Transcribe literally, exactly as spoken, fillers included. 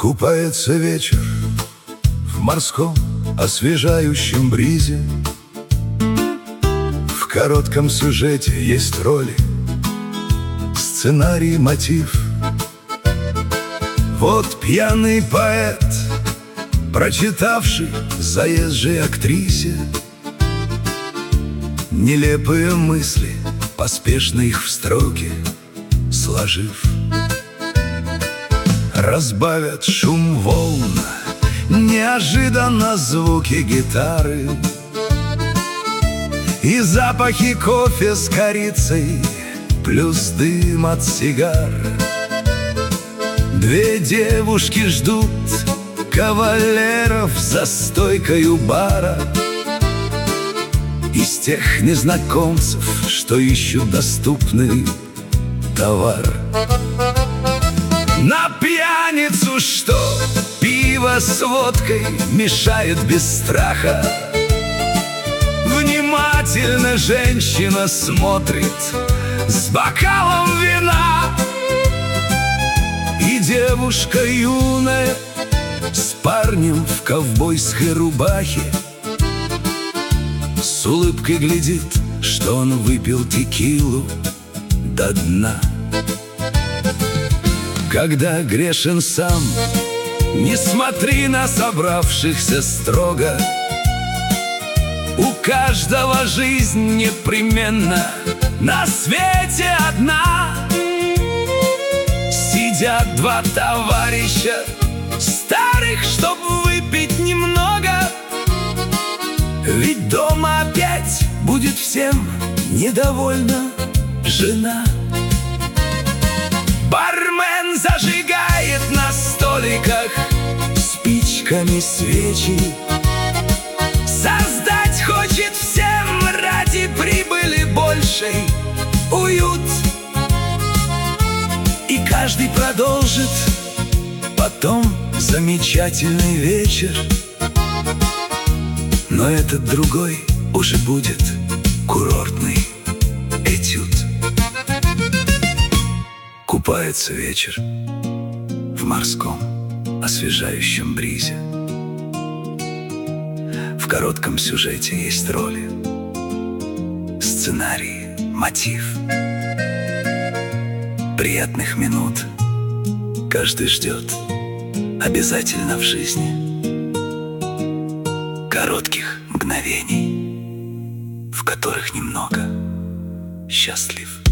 Купается вечер в морском освежающем бризе. В коротком сюжете есть роли, сценарий, мотив. Вот пьяный поэт, прочитавший заезжей актрисе нелепые мысли, поспешно их в строки сложив. Разбавят шум волн неожиданно звуки гитары и запахи кофе с корицей, плюс дым от сигар. Две девушки ждут кавалеров за стойкой у бара, из тех незнакомцев, что ищут доступный товар. На пьяницу, что пиво с водкой мешает без страха, внимательно женщина смотрит с бокалом вина. И девушка юная с парнем в ковбойской рубахе с улыбкой глядит, что он выпил текилу до дна. Когда грешен сам, не смотри на собравшихся строго. У каждого жизнь непременно на свете одна. Сидят два товарища старых, чтоб выпить немного, ведь дома опять будет всем недовольна жена. Бармен зажигает на столиках спичками свечи, создать хочет всем ради прибыли большей уют. И каждый продолжит потом замечательный вечер, но этот другой уже будет курортный этюд. Купается вечер в морском освежающем бризе. В коротком сюжете есть роли, сценарий, мотив. Приятных минут каждый ждет обязательно в жизни, коротких мгновений, в которых немного счастлив.